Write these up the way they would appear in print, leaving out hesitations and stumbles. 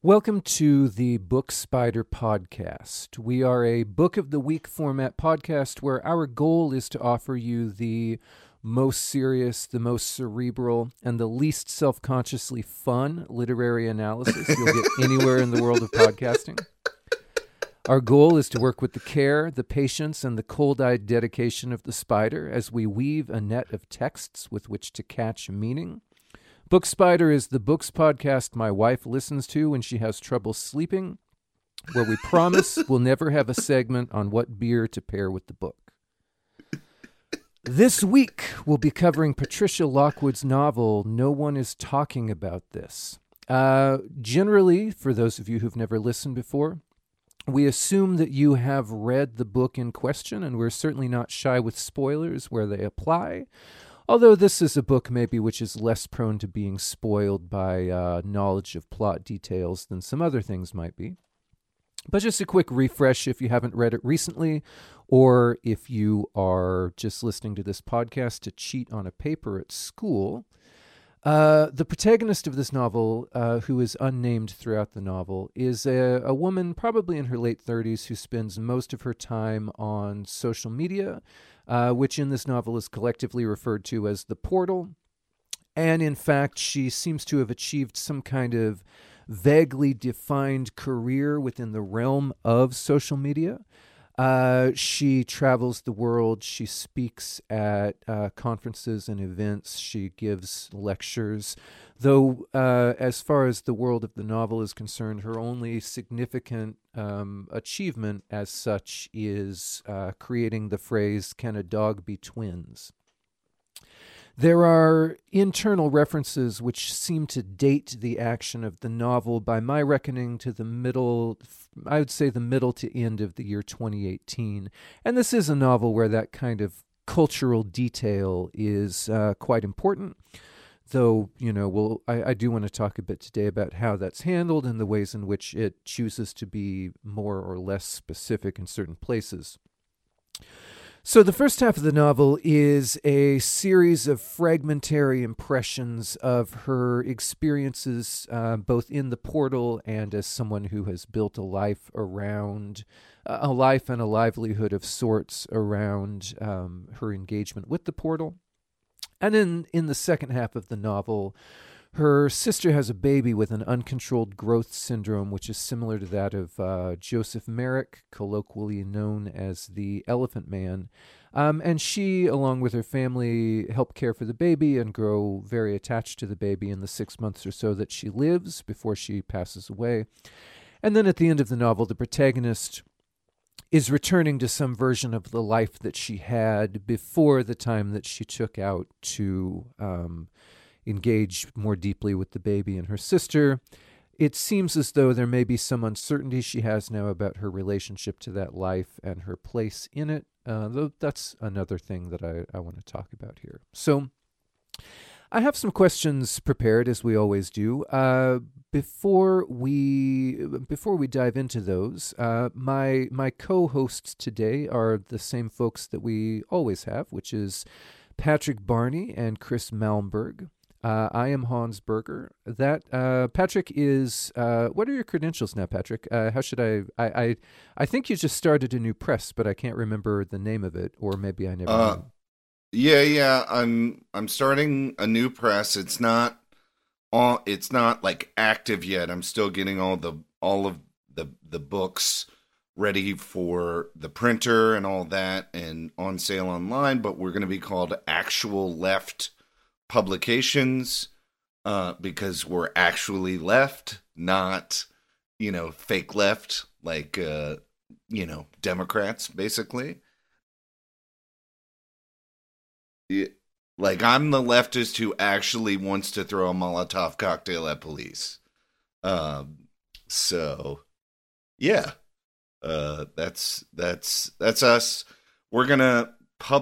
Welcome to the Book Spider podcast. We are a Book of the Week format podcast where our goal is to offer you the most serious, the most cerebral, and the least self-consciously fun literary analysis you'll get anywhere in the world of podcasting. Our goal is to work with the care, the patience, and the cold-eyed dedication of the spider as we weave a net of texts with which to catch meaning. Book Spider is the books podcast my wife listens to when she has trouble sleeping, where we promise we'll never have a segment on what beer to pair with the book. This week, we'll be covering Patricia Lockwood's novel, No One Is Talking About This. Generally, for those of you who've never listened before, we assume that you have read the book in question, and we're certainly not shy with spoilers where they apply. Although this is a book maybe which is less prone to being spoiled by knowledge of plot details than some other things might be. But just a quick refresh if you haven't read it recently, or if you are just listening to this podcast to cheat on a paper at school. The protagonist of this novel, who is unnamed throughout the novel, is a woman probably in her late 30s who spends most of her time on social media, which in this novel is collectively referred to as the portal. And in fact, she seems to have achieved some kind of vaguely defined career within the realm of social media. She travels the world. She speaks at conferences and events. She gives lectures. Though, as far as the world of the novel is concerned, her only significant achievement as such is creating the phrase, "Can a dog be twins?" There are internal references which seem to date the action of the novel, by my reckoning, to the middle, I would say the middle to end of the year 2018. And this is a novel where that kind of cultural detail is quite important. Though, I do want to talk a bit today about how that's handled and the ways in which it chooses to be more or less specific in certain places. So the first half of the novel is a series of fragmentary impressions of her experiences, both in the portal and as someone who has built a life around, a life and a livelihood of sorts around her engagement with the portal. And in the second half of the novel, her sister has a baby with an uncontrolled growth syndrome, which is similar to that of Joseph Merrick, colloquially known as the Elephant Man. And she, along with her family, help care for the baby and grow very attached to the baby in the 6 months or so that she lives before she passes away. And then at the end of the novel, the protagonist is returning to some version of the life that she had before the time that she took out to engage more deeply with the baby and her sister. It seems as though there may be some uncertainty she has now about her relationship to that life and her place in it, though that's another thing that I want to talk about here. So I have some questions prepared, as we always do. Before we dive into those, my co-hosts today are the same folks that we always have, which is Patrick Barney and Chris Malmberg. I am Hans Berger. Patrick is, what are your credentials now, Patrick? How should I think you just started a new press, but I can't remember the name of it, or maybe I never knew. Yeah. I'm starting a new press. It's not like active yet. I'm still getting all of the books ready for the printer and all that and on sale online, but we're going to be called Actual Left Publications because we're actually left, not fake left, like Democrats, basically. Like, I'm the leftist who actually wants to throw a Molotov cocktail at police. So yeah, that's us. We're gonna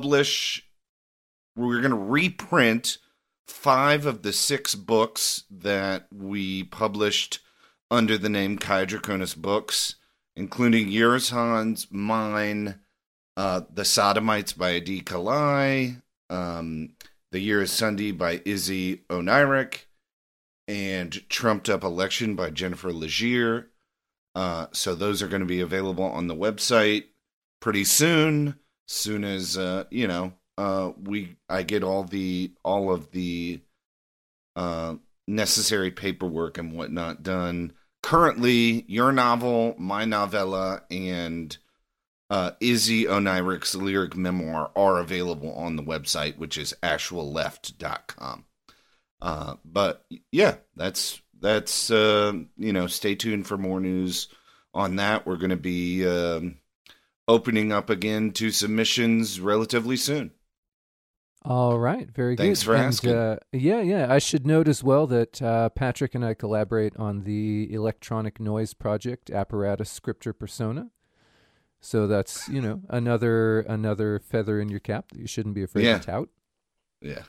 reprint 5 of the 6 books that we published under the name Kai Draconis Books, including yours, Hans, mine, The Sodomites by Adi Kalai, The Year is Sunday by Izzy Oniric, and Trumped Up Election by Jennifer Legier. So those are going to be available on the website pretty soon. Soon as I get all of the necessary paperwork and whatnot done. Currently, your novel, my novella, and Izzy Onirick's lyric memoir are available on the website, which is actualleft.com. But yeah, that's stay tuned for more news on that. We're going to be opening up again to submissions relatively soon. All right, very good. Thanks for asking. Yeah. I should note as well that Patrick and I collaborate on the electronic noise project, Apparatus Scripture Persona. So that's, another feather in your cap that you shouldn't be afraid to tout. Yeah.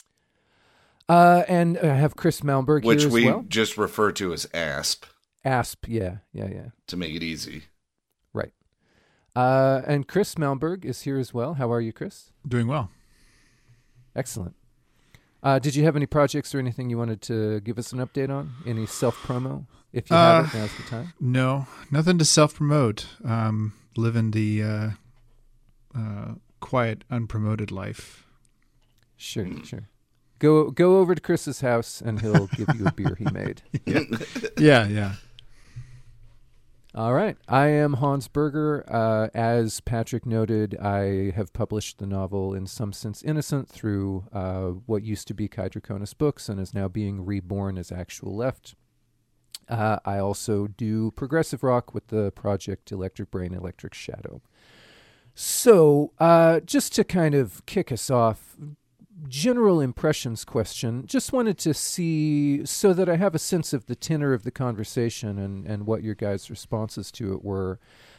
And I have Chris Malmberg here as well. Which we just refer to as ASP. ASP, yeah. To make it easy. Right. And Chris Malmberg is here as well. How are you, Chris? Doing well. Excellent. Did you have any projects or anything you wanted to give us an update on? Any self-promo? If you have it, now's the time. No, nothing to self-promote. Living the quiet, unpromoted life. Sure. Go over to Chris's house and he'll give you a beer he made. Yeah. All right. I am Hans Berger. As Patrick noted, I have published the novel In Some Sense Innocent through what used to be Kai Draconis Books and is now being reborn as Actual Left. I also do progressive rock with the project Electric Brain, Electric Shadow. So just to kind of kick us off, general impressions question. Just wanted to see so that I have a sense of the tenor of the conversation and what your guys' responses to it were.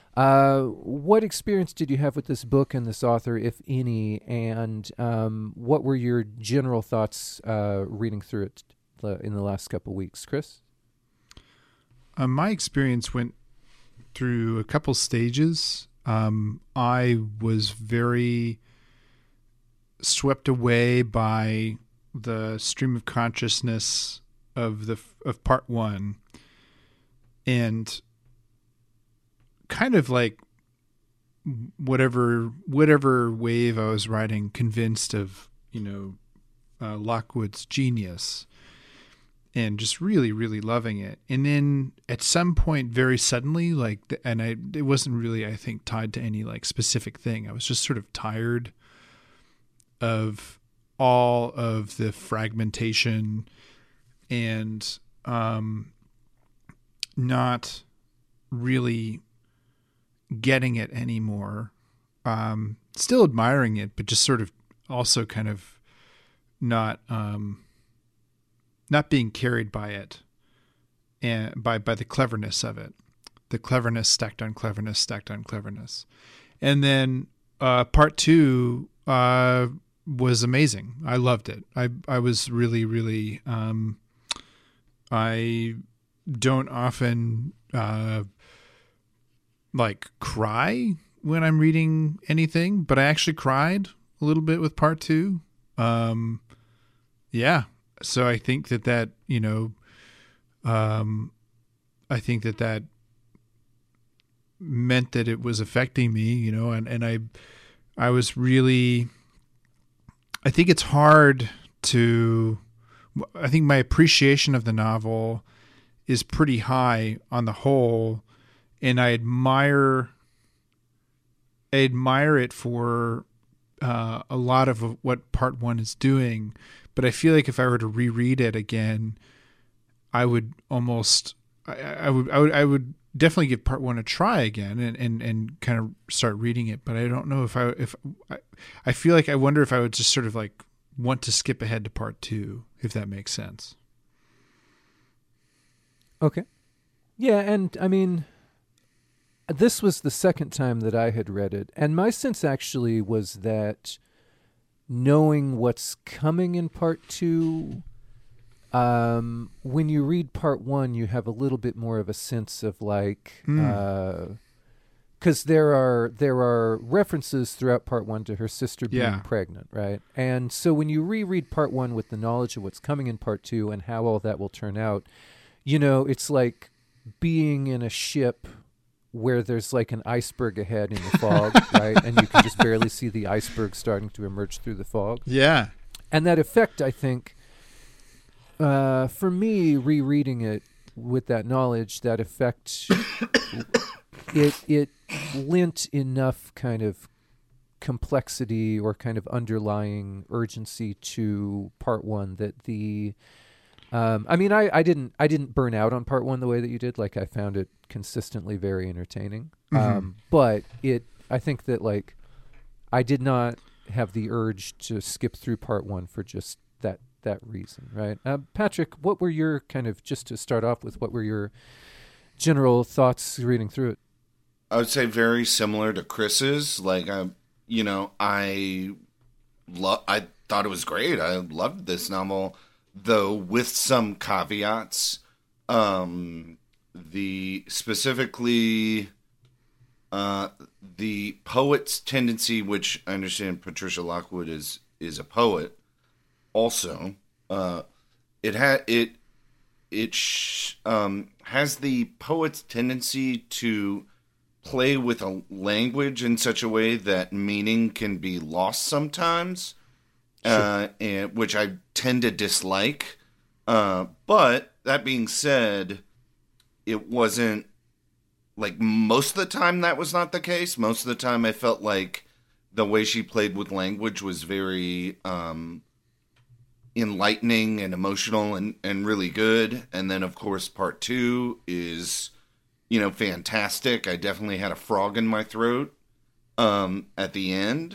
What experience did you have with this book and this author, if any, and what were your general thoughts reading through it in the last couple weeks? Chris? My experience went through a couple stages. I was very swept away by the stream of consciousness of part one, and kind of like whatever wave I was riding, convinced of Lockwood's genius, and just really, really loving it. And then at some point, very suddenly, it wasn't really, I think, tied to any specific thing. I was just sort of tired of all of the fragmentation and not really getting it anymore. Still admiring it, but just sort of also kind of not being carried by it and by the cleverness of it, the cleverness stacked on cleverness stacked on cleverness. And then part two was amazing. I loved it. I was really, really, I don't often cry when I'm reading anything, but I actually cried a little bit with part two. Yeah. So I think that I think that meant that it was affecting me, and I was really, I think it's hard to, I think my appreciation of the novel is pretty high on the whole, and I admire it for a lot of what part one is doing. But I feel like if I were to reread it again, I would almost, I would definitely give part one a try again and kind of start reading it. But I don't know if I feel like I wonder if I would just sort of want to skip ahead to part two, if that makes sense. Okay. Yeah. And I mean, this was the second time that I had read it. And my sense actually was that knowing what's coming in part two, when you read part one, you have a little bit more of a sense of because there are references throughout part one to her sister being pregnant, right? And so when you reread part one with the knowledge of what's coming in part two and how all that will turn out, it's like being in a ship where there's like an iceberg ahead in the fog, right? And you can just barely see the iceberg starting to emerge through the fog. Yeah. And that effect, I think, for me, rereading it with that knowledge, that effect, it lent enough kind of complexity or kind of underlying urgency to part one that I didn't burn out on part one the way that you did. Like, I found it consistently very entertaining. But I think that like I did not have the urge to skip through part one for just that reason, right? Patrick, what were your kind of, just to start off with, what were your general thoughts reading through it? I would say very similar to Chris's. Like, I thought it was great. I loved this novel, though with some caveats. Specifically the poet's tendency, which I understand Patricia Lockwood is a poet. Also, it has the poet's tendency to play with a language in such a way that meaning can be lost sometimes, and which I tend to dislike. But that being said, it wasn't like most of the time that was not the case. Most of the time I felt like the way she played with language was very enlightening and emotional and really good. And then, of course, part two is, fantastic. I definitely had a frog in my throat at the end.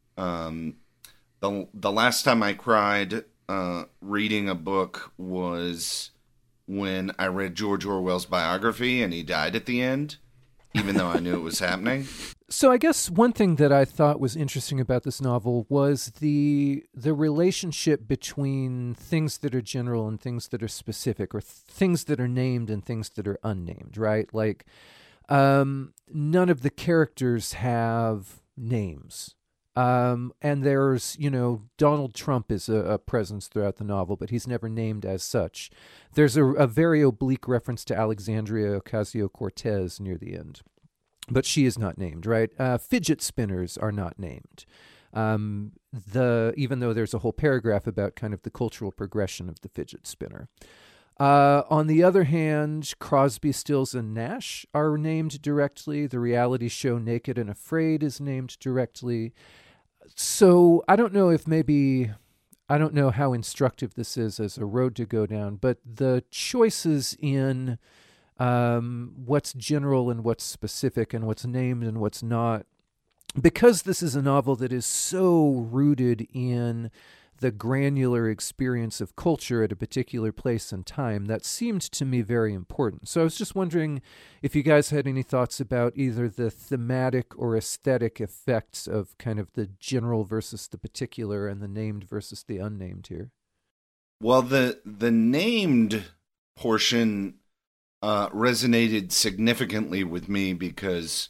The last time I cried reading a book was when I read George Orwell's biography and he died at the end, even though I knew it was happening. So I guess one thing that I thought was interesting about this novel was the relationship between things that are general and things that are specific, or things that are named and things that are unnamed, right? Like, none of the characters have names. And there's, Donald Trump is a presence throughout the novel, but he's never named as such. There's a very oblique reference to Alexandria Ocasio-Cortez near the end, but she is not named, right? Fidget spinners are not named. Even though there's a whole paragraph about kind of the cultural progression of the fidget spinner. On the other hand, Crosby, Stills, and Nash are named directly. The reality show Naked and Afraid is named directly. So I don't know how instructive this is as a road to go down, but the choices in what's general and what's specific and what's named and what's not, because this is a novel that is so rooted in the granular experience of culture at a particular place and time, that seemed to me very important. So I was just wondering if you guys had any thoughts about either the thematic or aesthetic effects of kind of the general versus the particular and the named versus the unnamed here. Well, the named portion resonated significantly with me because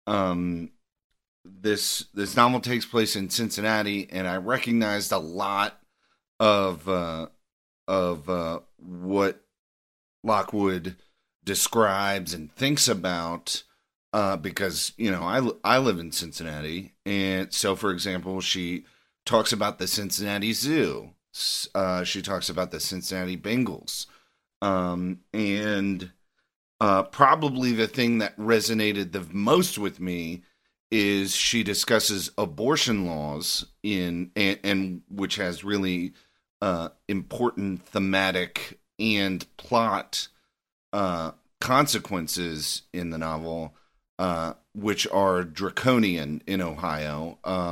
this novel takes place in Cincinnati, and I recognized a lot of what Lockwood describes and thinks about because I live in Cincinnati, and so for example, she talks about the Cincinnati Zoo. She talks about the Cincinnati Bengals, and probably the thing that resonated the most with me is she discusses abortion laws and which has really important thematic and plot consequences in the novel, which are draconian in Ohio.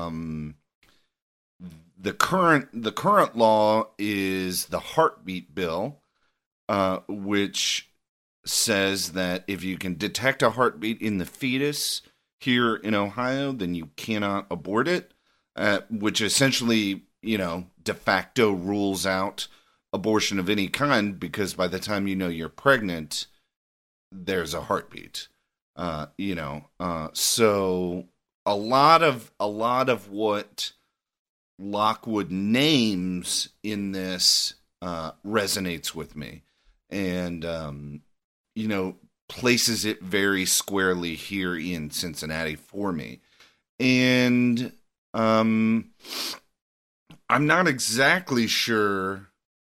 The current law is the heartbeat bill, which says that if you can detect a heartbeat in the fetus here in Ohio, then you cannot abort it, which essentially, de facto rules out abortion of any kind, because by the time you're pregnant, there's a heartbeat. So a lot of what Lockwood names in this resonates with me, and places it very squarely here in Cincinnati for me. And I'm not exactly sure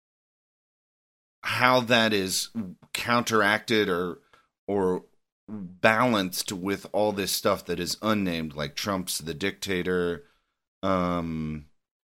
how that is counteracted or balanced with all this stuff that is unnamed, like Trump's the dictator, and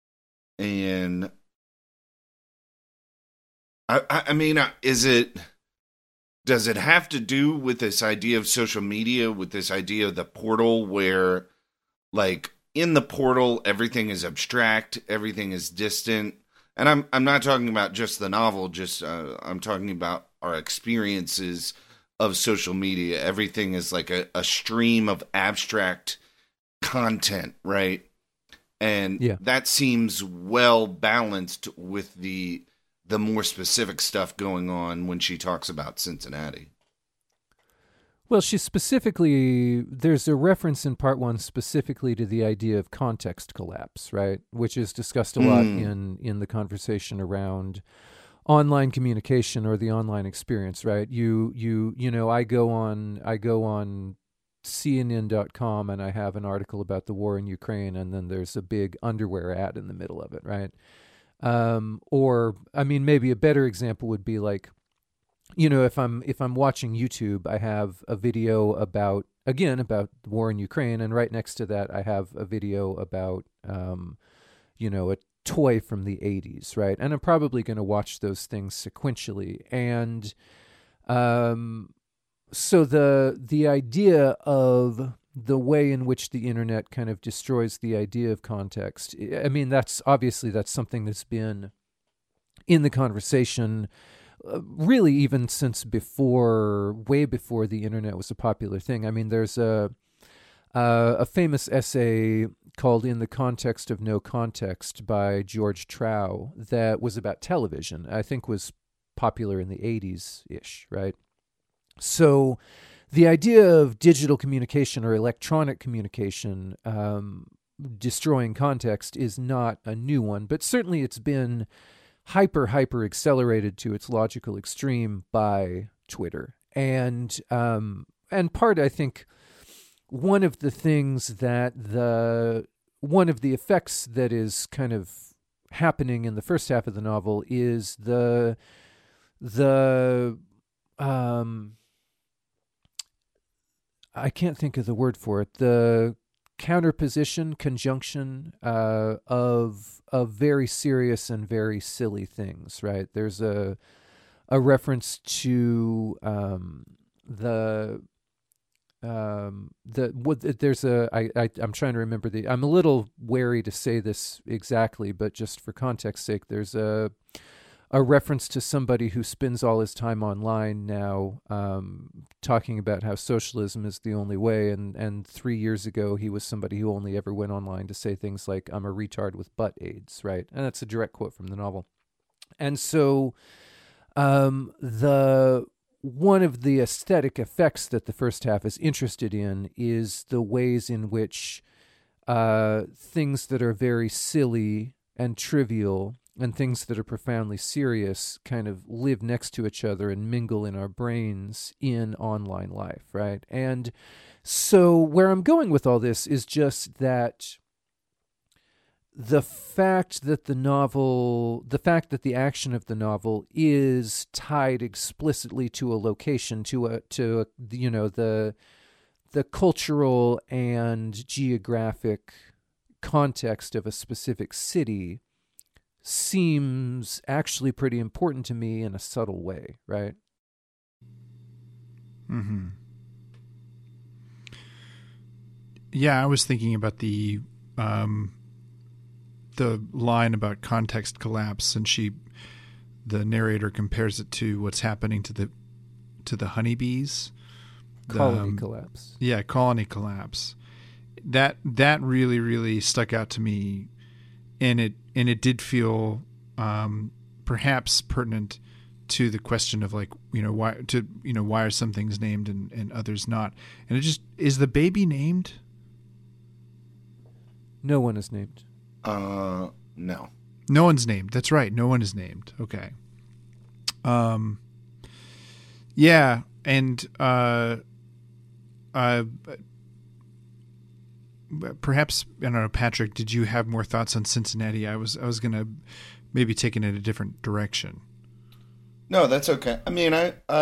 I mean, does it have to do with this idea of social media, with this idea of the portal, where, like, in the portal everything is abstract, everything is distant? And I'm not talking about just the novel, just I'm talking about our experiences of social media. Everything is like a stream of abstract content, right? And that seems well balanced with the more specific stuff going on when she talks about Cincinnati. Well, there's a reference in part one specifically to the idea of context collapse, right? Which is discussed a lot in the conversation around online communication or the online experience, right? I go on CNN.com and I have an article about the war in Ukraine, and then there's a big underwear ad in the middle of it, right? Or, I mean, maybe a better example would be like, if I'm watching YouTube, I have a video about the war in Ukraine, and right next to that, I have a video about, a toy from the 80s, right? And I'm probably going to watch those things sequentially. And so the idea of the way in which the internet kind of destroys the idea of context, I mean, that's something that's been in the conversation really even since way before the internet was a popular thing. I mean, there's a famous essay called "In the Context of No Context" by George Trow that was about television. I think was popular in the 80s-ish, right? So the idea of digital communication or electronic communication destroying context is not a new one, but certainly it's been hyper accelerated to its logical extreme by Twitter. And part, I think, one of the effects that is kind of happening in the first half of the novel is the I can't think of the word for it, the conjunction of very serious and very silly things, right? There's a reference to I'm trying to remember I'm a little wary to say this exactly, but just for context sake, there's a reference to somebody who spends all his time online now, talking about how socialism is the only way. And 3 years ago, he was somebody who only ever went online to say things like, "I'm a retard with butt AIDS," right? And that's a direct quote from the novel. And so one of the aesthetic effects that the first half is interested in is the ways in which things that are very silly and trivial and things that are profoundly serious kind of live next to each other and mingle in our brains in online life, right? And so where I'm going with all this is just that the fact that the action of the novel is tied explicitly to a location, to the cultural and geographic context of a specific city seems actually pretty important to me in a subtle way, right? Mm-hmm. Yeah, I was thinking about the line about context collapse, and the narrator compares it to what's happening to the honeybees. Colony collapse. Yeah, colony collapse. That really, really stuck out to me, and it did feel perhaps pertinent to the question of like, why are some things named and others not? And it just, is the baby named? No one is named. No. No one's named. That's right. No one is named. Okay. Yeah. And, perhaps, I don't know, Patrick, did you have more thoughts on Cincinnati? I was going to maybe take it in a different direction. No, that's okay. I mean,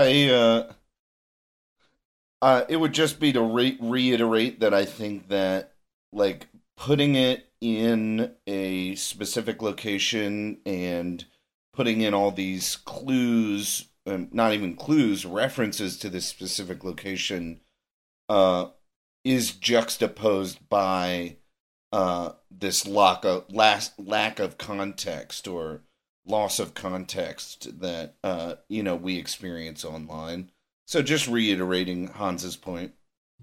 it would just be to reiterate that I think that, like, putting it in a specific location and putting in all these clues, not even clues, references to this specific location, is juxtaposed by this lack of context or loss of context that we experience online. So just reiterating Hans's point.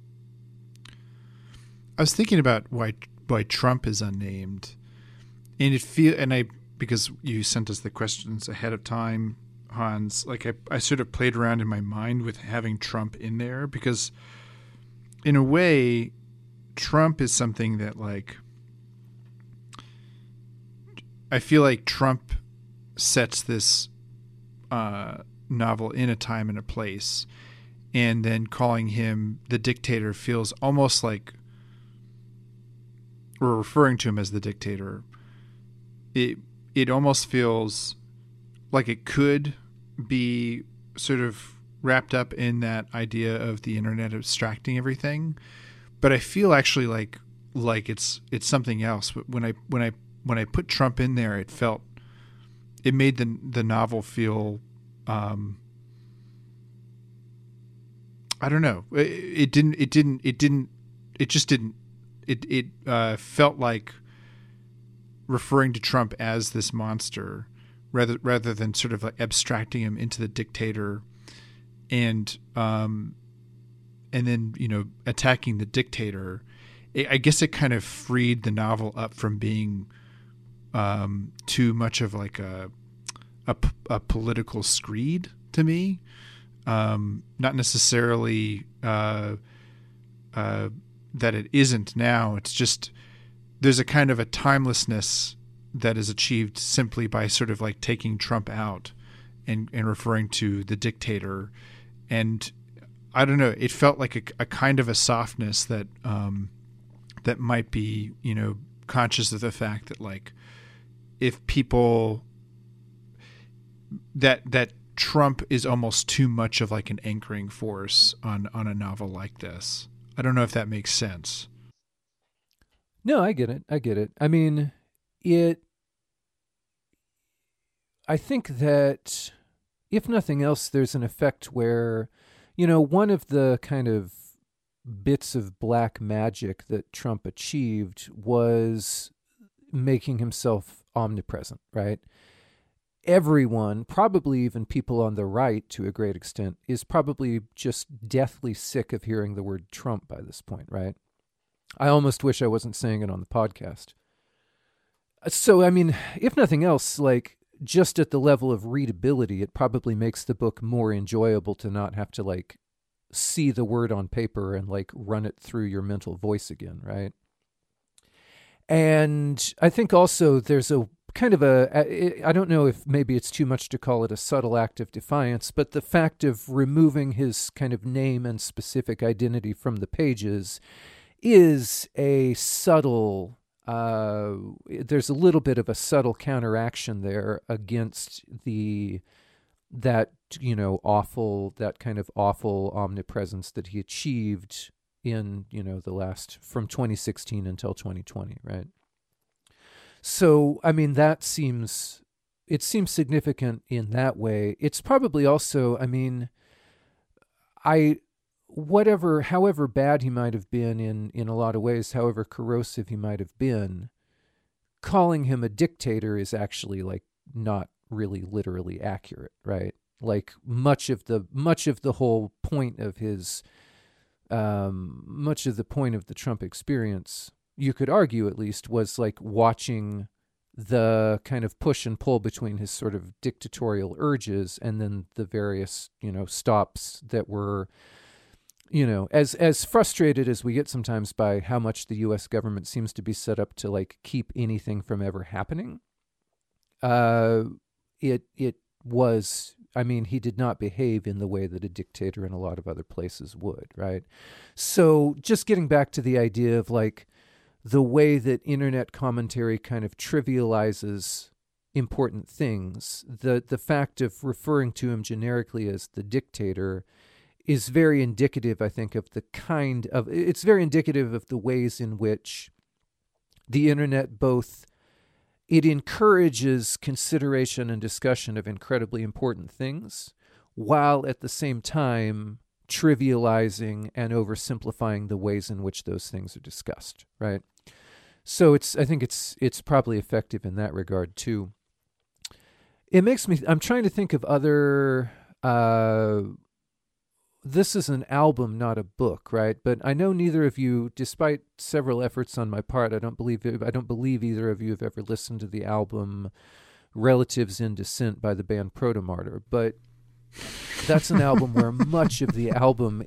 I was thinking about why Trump is unnamed, and because you sent us the questions ahead of time, Hans. Like I sort of played around in my mind with having Trump in there because, in a way, Trump is something that, like, I feel like Trump sets this novel in a time and a place, and then calling him the dictator feels almost like, or referring to him as the dictator, it almost feels like it could be sort of wrapped up in that idea of the internet abstracting everything, but I feel actually like it's something else. When I put Trump in there, it made the novel feel, I don't know. It felt like referring to Trump as this monster rather than sort of like abstracting him into the dictator and then, attacking the dictator. I guess it kind of freed the novel up from being too much of like a political screed to me. Not necessarily that it isn't now. It's just there's a kind of a timelessness that is achieved simply by sort of like taking Trump out and referring to the dictator. And I don't know, it felt like a kind of a softness that that might be, conscious of the fact that, like, if people that Trump is almost too much of like an anchoring force on a novel like this. I don't know if that makes sense. No, I get it. I mean, I think that if nothing else, there's an effect where, one of the kind of bits of black magic that Trump achieved was making himself omnipresent, right? Everyone, probably even people on the right to a great extent, is probably just deathly sick of hearing the word Trump by this point, right? I almost wish I wasn't saying it on the podcast. So, I mean, if nothing else, like, just at the level of readability, it probably makes the book more enjoyable to not have to, like, see the word on paper and, like, run it through your mental voice again, right? And I think also there's a kind of I don't know if maybe it's too much to call it a subtle act of defiance, but the fact of removing his kind of name and specific identity from the pages is a subtle, there's a little bit of a subtle counteraction there against that kind of awful omnipresence that he achieved in, the last, from 2016 until 2020, right? So, I mean, it seems significant in that way. It's probably also, I mean, however bad he might have been in a lot of ways, however corrosive he might have been, calling him a dictator is actually, like, not really literally accurate, right? Like, much of the whole point of his, much of the point of the Trump experience, you could argue at least, was like watching the kind of push and pull between his sort of dictatorial urges and then the various, stops that were, as frustrated as we get sometimes by how much the U.S. government seems to be set up to like keep anything from ever happening. It was, I mean, he did not behave in the way that a dictator in a lot of other places would, right? So just getting back to the idea of like the way that internet commentary kind of trivializes important things, the fact of referring to him generically as the dictator is very indicative, I think, of it's very indicative of the ways in which the internet it encourages consideration and discussion of incredibly important things, while at the same time trivializing and oversimplifying the ways in which those things are discussed, right? So I think it's probably effective in that regard too. I'm trying to think of other, this is an album, not a book, right? But I know neither of you, despite several efforts on my part, I don't believe either of you have ever listened to the album Relatives in Descent by the band Protomartyr. But that's an album where much of it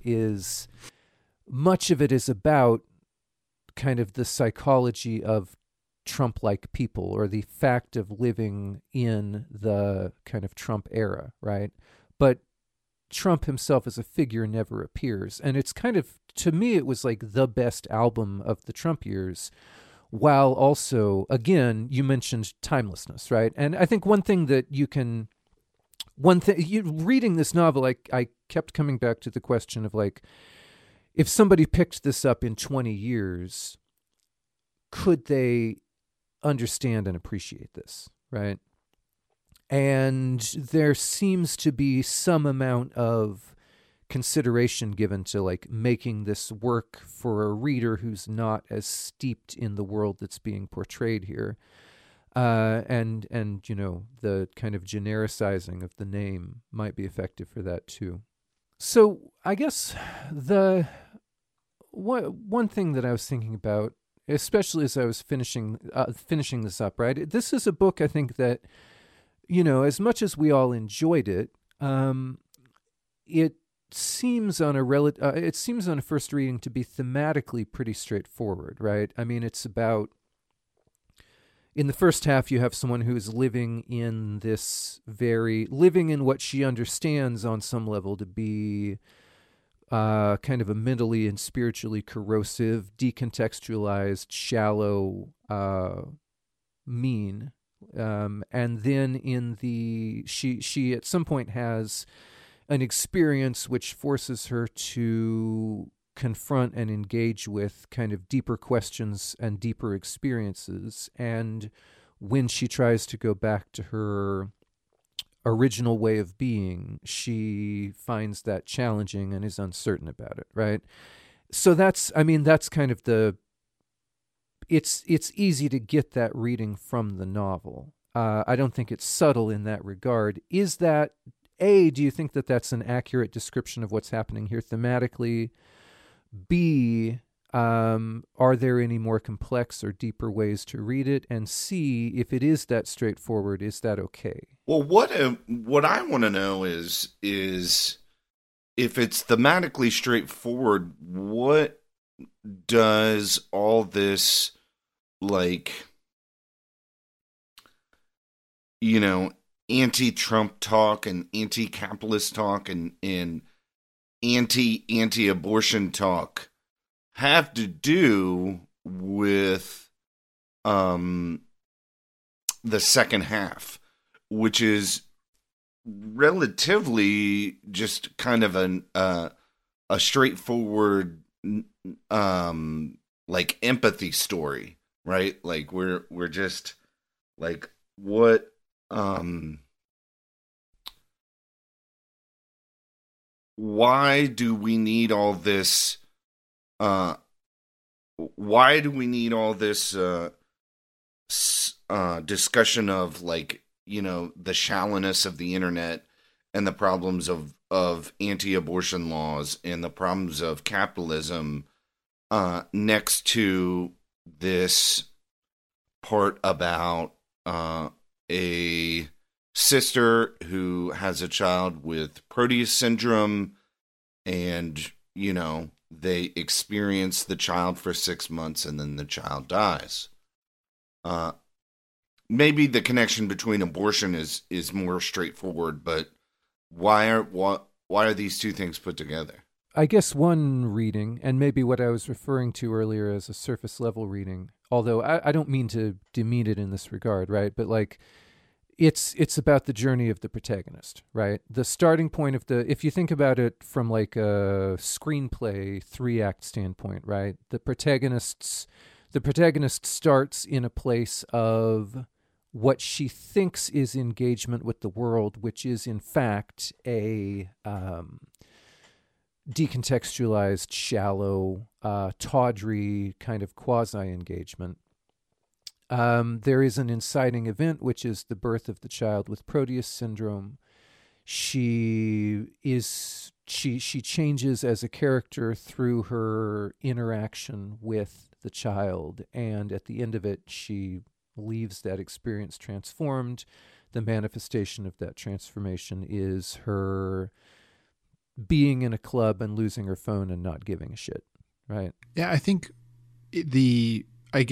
is about kind of the psychology of Trump-like people, or the fact of living in the kind of Trump era, right? But Trump himself as a figure never appears. And it's kind of, to me, it was like the best album of the Trump years, while also, again, you mentioned timelessness, right? And I think reading this novel, I kept coming back to the question of like, if somebody picked this up in 20 years, could they understand and appreciate this, right? And there seems to be some amount of consideration given to like making this work for a reader who's not as steeped in the world that's being portrayed here. And the kind of genericizing of the name might be effective for that too. So I guess the one thing that I was thinking about, especially as I was finishing this up, right? This is a book I think that, as much as we all enjoyed it, it seems on a first reading to be thematically pretty straightforward, right? I mean, it's about, in the first half, you have someone who is living in what she understands on some level to be kind of a mentally and spiritually corrosive, decontextualized, shallow, mean. And then she at some point has an experience which forces her to confront and engage with kind of deeper questions and deeper experiences. And when she tries to go back to her original way of being, she finds that challenging and is uncertain about it, right? So that's kind of it's easy to get that reading from the novel. I don't think it's subtle in that regard. Is that, A, do you think that that's an accurate description of what's happening here thematically? B, are there any more complex or deeper ways to read it? And C, if it is that straightforward, is that okay? Well, what I want to know is if it's thematically straightforward, what does all this, like, anti-Trump talk and anti-capitalist talk and anti-abortion talk have to do with the second half, which is relatively just kind of a straightforward like empathy story, right? Like we're just like, what why do we need all this discussion of, like, the shallowness of the internet and the problems of anti-abortion laws and the problems of capitalism next to this part about a sister who has a child with Proteus syndrome, and they experience the child for 6 months and then the child dies. Maybe the connection between abortion is more straightforward, but why are these two things put together? I guess one reading, and maybe what I was referring to earlier as a surface level reading, although I don't mean to demean it in this regard, right? But like, it's about the journey of the protagonist, right? The starting point of if you think about it from like a screenplay 3-act standpoint, right? The protagonist starts in a place of what she thinks is engagement with the world, which is in fact a decontextualized, shallow, tawdry kind of quasi-engagement. There is an inciting event, which is the birth of the child with Proteus syndrome. She changes as a character through her interaction with the child, and at the end of it, she leaves that experience transformed. The manifestation of that transformation is her being in a club and losing her phone and not giving a shit, right? Yeah, I think the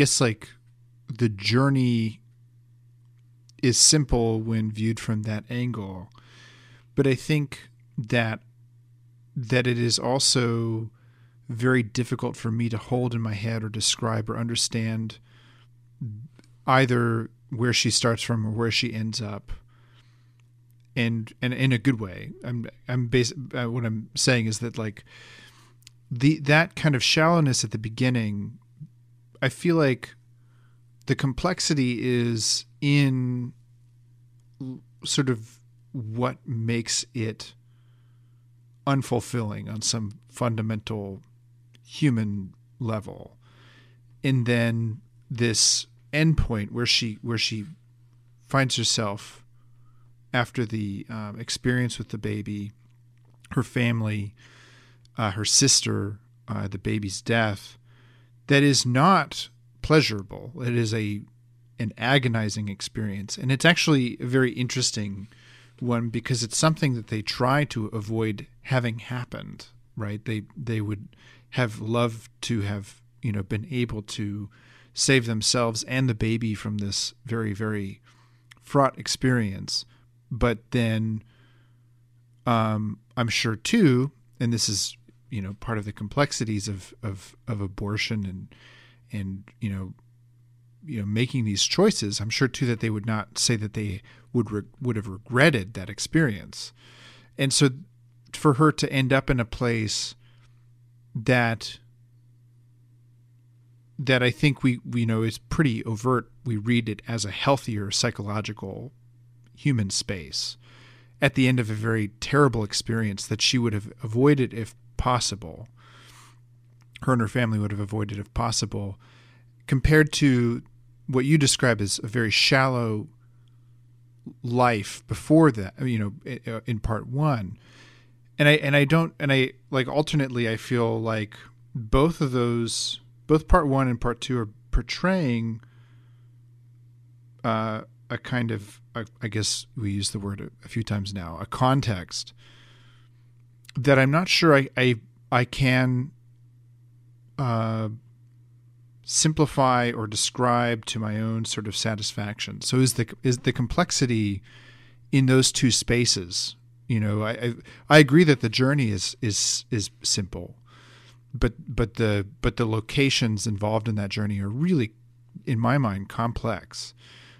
journey is simple when viewed from that angle, but I think that it is also very difficult for me to hold in my head or describe or understand either where she starts from or where she ends up, and in a good way. What I'm saying is that like that kind of shallowness at the beginning, I feel like the complexity is in sort of what makes it unfulfilling on some fundamental human level, and then this endpoint where she finds herself after the experience with the baby, her family, her sister, the baby's death, that is not pleasurable. It is an agonizing experience, and it's actually a very interesting one because it's something that they try to avoid having happened. Right? They would have loved to have been able to save themselves and the baby from this very, very fraught experience. But then I'm sure too, and this is part of the complexities of abortion and making these choices, I'm sure too that they would not say that they would have regretted that experience. And so for her to end up in a place that I think we know is pretty overt, we read it as a healthier psychological human space at the end of a very terrible experience that she would have avoided if possible. Her and her family would have avoided if possible, compared to what you describe as a very shallow life before that, in part one. And I alternately, I feel like both part one and part two are portraying a kind of, I guess we use the word a few times now, a context that I'm not sure I can simplify or describe to my own sort of satisfaction. So is the complexity in those two spaces? I agree that the journey is simple, but the locations involved in that journey are really, in my mind, complex.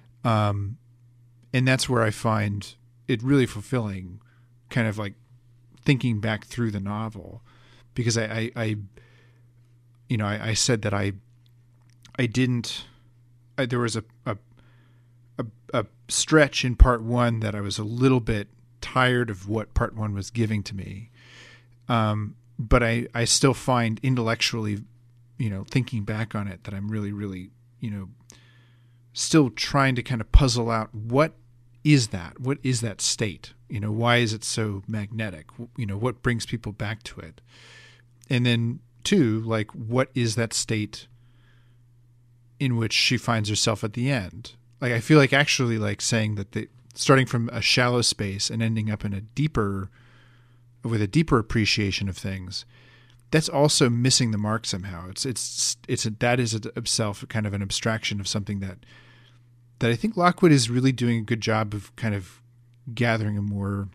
And that's where I find it really fulfilling, kind of like thinking back through the novel, because I said that I didn't. There was a stretch in part one that I was a little bit tired of what part one was giving to me, but I still find intellectually, thinking back on it, that I'm really, really, still trying to kind of puzzle out what is that state? Why is it so magnetic? What brings people back to it? And then two, like, what is that state in which she finds herself at the end? like I feel like actually like saying that starting from a shallow space and ending up in with a deeper appreciation of things, that's also missing the mark somehow. That is itself kind of an abstraction of something that I think Lockwood is really doing a good job of kind of gathering a more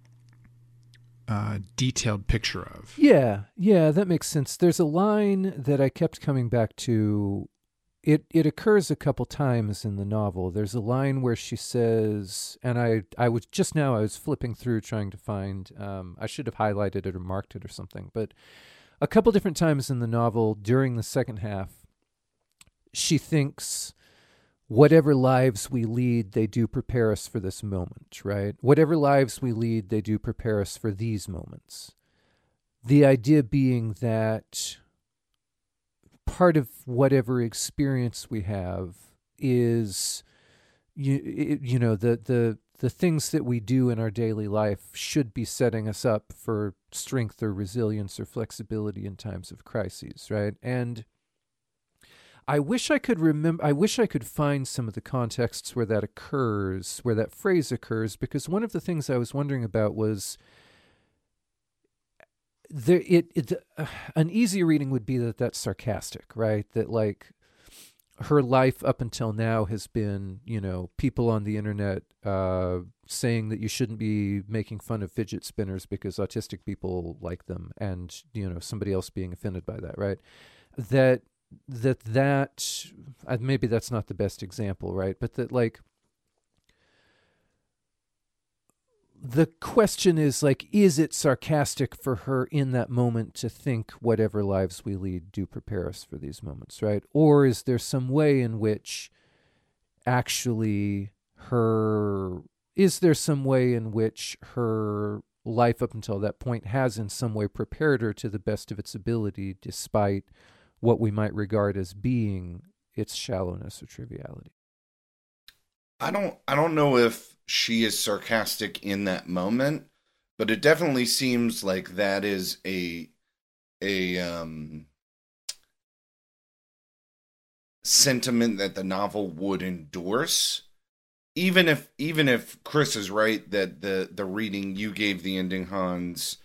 detailed picture of. Yeah, that makes sense. There's a line that I kept coming back to. It occurs a couple times in the novel. There's a line where she says, and I was flipping through trying to find, I should have highlighted it or marked it or something, but a couple different times in the novel during the second half, she thinks, whatever lives we lead, they do prepare us for this moment, right? Whatever lives we lead, they do prepare us for these moments. The idea being that part of whatever experience we have is, the things that we do in our daily life should be setting us up for strength or resilience or flexibility in times of crises, right? And I wish I could find some of the contexts where that occurs, where that phrase occurs, because one of the things I was wondering about was an easy reading would be that that's sarcastic, right? That like her life up until now has been, people on the internet saying that you shouldn't be making fun of fidget spinners because autistic people like them, and somebody else being offended by that, right? That maybe that's not the best example, right? But that like the question is like, is it sarcastic for her in that moment to think whatever lives we lead do prepare us for these moments, right? Or is there some way in which actually her life up until that point has in some way prepared her to the best of its ability, despite what we might regard as being its shallowness or triviality? I don't know if she is sarcastic in that moment, but it definitely seems like that is a sentiment that the novel would endorse. Even if Chris is right that the reading you gave the ending, Hans,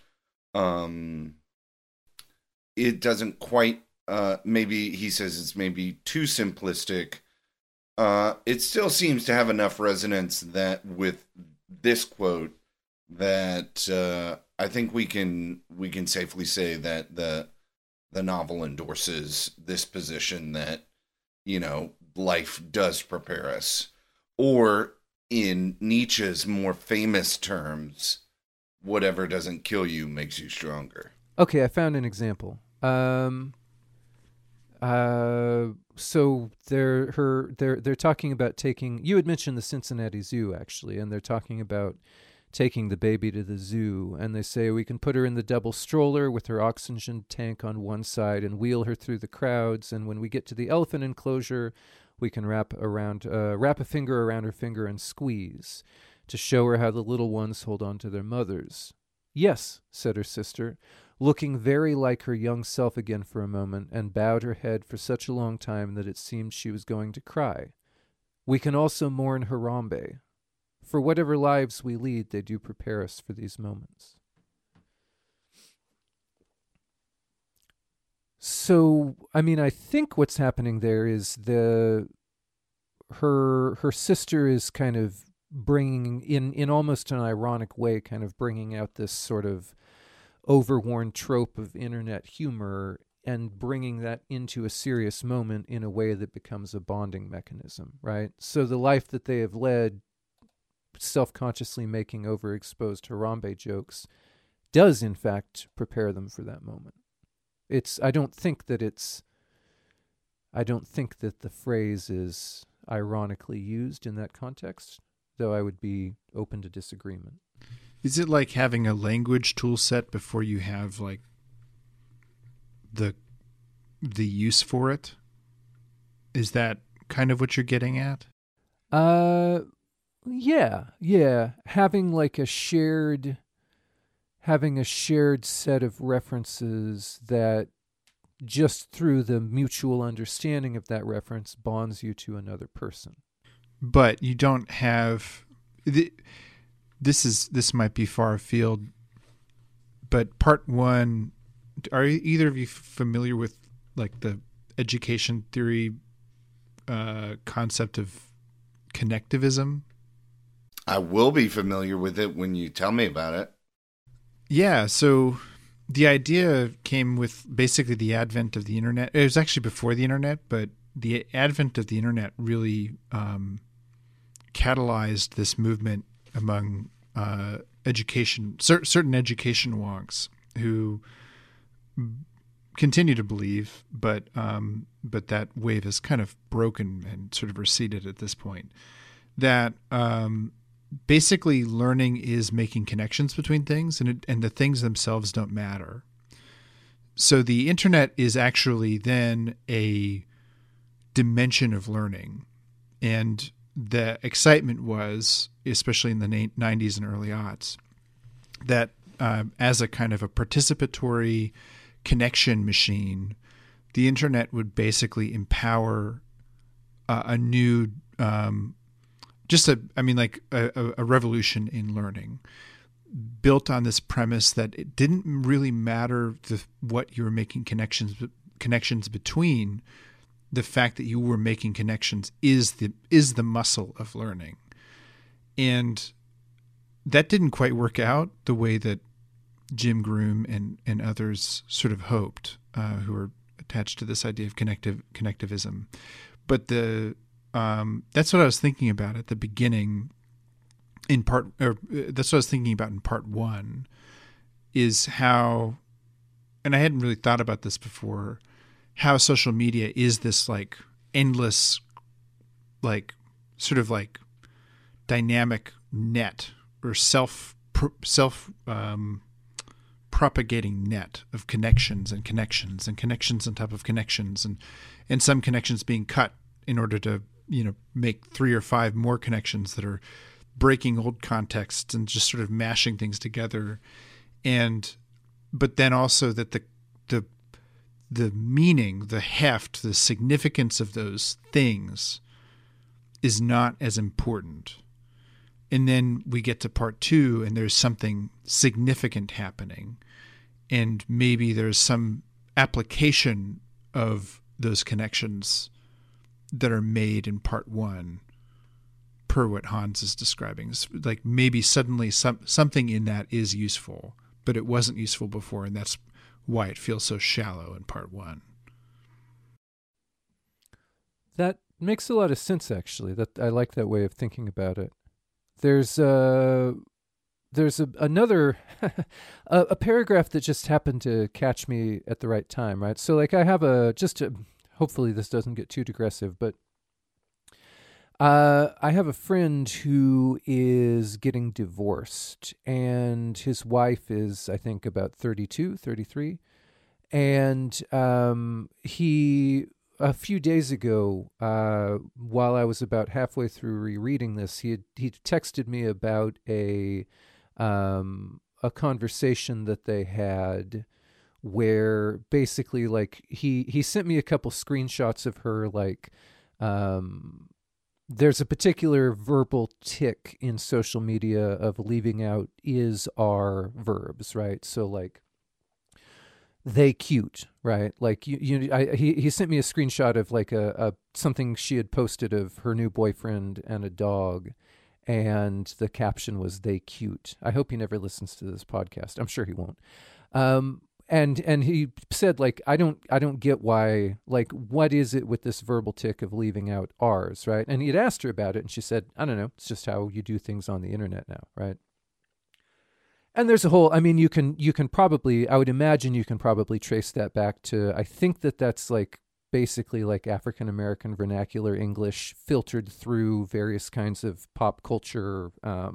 it doesn't quite, maybe he says it's maybe too simplistic. It still seems to have enough resonance that with this quote that I think we can safely say that the novel endorses this position that life does prepare us, or in Nietzsche's more famous terms, whatever doesn't kill you makes you stronger. Okay, I found an example. So they're talking about taking. You had mentioned the Cincinnati Zoo actually, and they're talking about taking the baby to the zoo, and they say we can put her in the double stroller with her oxygen tank on one side and wheel her through the crowds, and when we get to the elephant enclosure, we can wrap a finger around her finger and squeeze to show her how the little ones hold on to their mothers. Yes, said her sister, looking very like her young self again for a moment, and bowed her head for such a long time that it seemed she was going to cry. We can also mourn Harambe. For whatever lives we lead, they do prepare us for these moments. So, I mean, I think what's happening there is her sister is kind of bringing, in almost an ironic way, kind of bringing out this sort of overworn trope of internet humor and bringing that into a serious moment in a way that becomes a bonding mechanism, right? So the life that they have led, self-consciously making overexposed Harambe jokes, does in fact prepare them for that moment. I don't think that the phrase is ironically used in that context, though I would be open to disagreement. Is it like having a language tool set before you have like the use for it? Is that kind of what you're getting at? Yeah. Having a shared set of references that just through the mutual understanding of that reference bonds you to another person. but you don't have this might be far afield, but part one, are either of you familiar with like the education theory concept of connectivism? I will be familiar with it when you tell me about it. Yeah, so the idea came with basically the advent of the internet. It was actually before the internet, but the advent of the internet really catalyzed this movement among certain education wonks who continue to believe, but that wave is kind of broken and sort of receded at this point, that basically learning is making connections between things, and the things themselves don't matter. So the internet is actually then a dimension of learning. And the excitement was, especially in the 90s and early aughts, that as a kind of a participatory connection machine, the internet would basically empower a new, a revolution in learning, built on this premise that it didn't really matter what you were making connections between. The fact that you were making connections is the muscle of learning. And that didn't quite work out the way that Jim Groom and others sort of hoped, who are attached to this idea of connectivism. But that's what I was thinking about at the beginning that's what I was thinking about in part one, is how, and I hadn't really thought about this before, how social media is this like endless, like sort of like dynamic net or self propagating net of connections and connections and connections on top of connections, and some connections being cut in order to, make 3 or 5 more connections that are breaking old contexts and just sort of mashing things together. But then also that the meaning, the heft, the significance of those things is not as important. And then we get to part two and there's something significant happening. And maybe there's some application of those connections that are made in part one, per what Hans is describing. It's like maybe suddenly something in that is useful, but it wasn't useful before, and that's why it feels so shallow in part one. That makes a lot of sense, actually. That I like that way of thinking about it. There's another a paragraph that just happened to catch me at the right time, right? So like I have hopefully this doesn't get too digressive, but I have a friend who is getting divorced, and his wife is, I think, about 32, 33. And he, a few days ago, while I was about halfway through rereading this, he texted me about a conversation that they had where basically like he sent me a couple screenshots of her, like there's a particular verbal tick in social media of leaving out is, are verbs, right? So like they cute, right? Like he sent me a screenshot of like a something she had posted of her new boyfriend and a dog, and the caption was "they cute." I hope he never listens to this podcast. I'm sure he won't. And he said, like, I don't get why, like, what is it with this verbal tick of leaving out R's, right? And he'd asked her about it, and she said, I don't know, it's just how you do things on the internet now, right? And there's a whole, I mean, you can probably, I would imagine you can probably trace that back to, I think that's like basically like African American vernacular English filtered through various kinds of pop culture,